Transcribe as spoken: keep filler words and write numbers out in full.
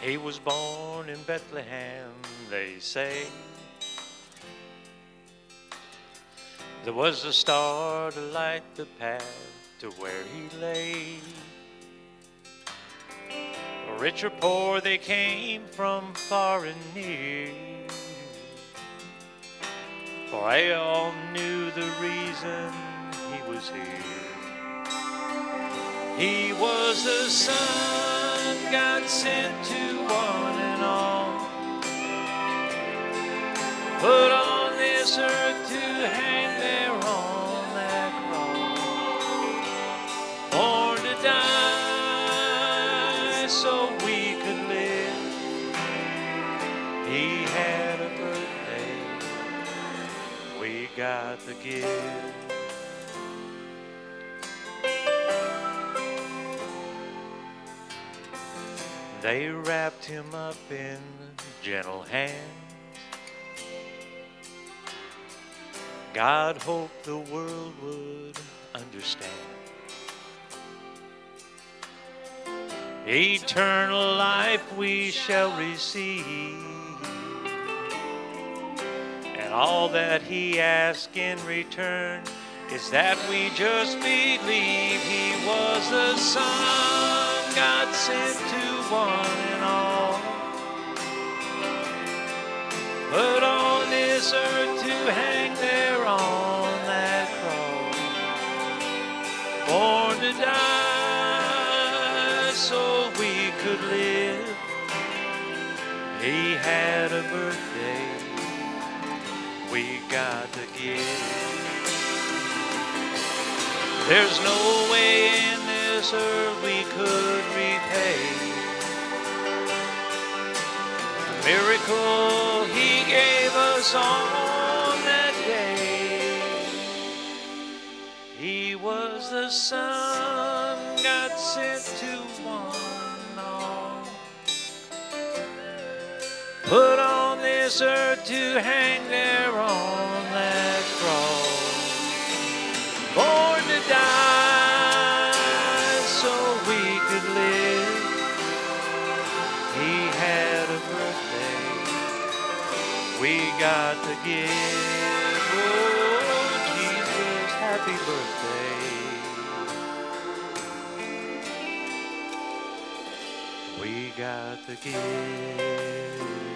He was born in Bethlehem, they say. There was a star to light the path to where he lay. Rich or poor, they came from far and near, for they all knew the reason he was here. He was the Son God sent to one and all, put on this earth to hang there on that cross, born to die so we could live. He had a birthday, we got the gift. They wrapped him up in gentle hands. God hoped the world would understand. Eternal life we shall receive, and all that he asks in return is that we just believe he was the Son God sent to one and all, put on this earth to hang there on that cross, born to die so we could live. He had a birthday, we got the gift. There's no way in this earth we could repay the miracle he gave us on that day. He was the Son God sent to one and all, put on this earth to hang there on that cross, born to die so we could live. He had a birthday, we got the gift. Oh, Jesus, happy birthday, we got the gift.